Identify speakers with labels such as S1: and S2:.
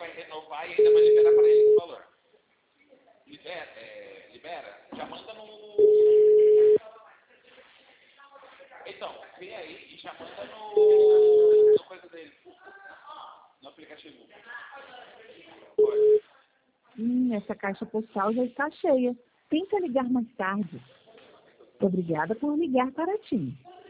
S1: vai renovar e ainda vai liberar para ele o valor. Libera, já manda no... Então, vê aí e já manda no coisa dele. No aplicativo.
S2: Essa caixa postal já está cheia. Tenta ligar mais tarde. Obrigada por ligar para ti.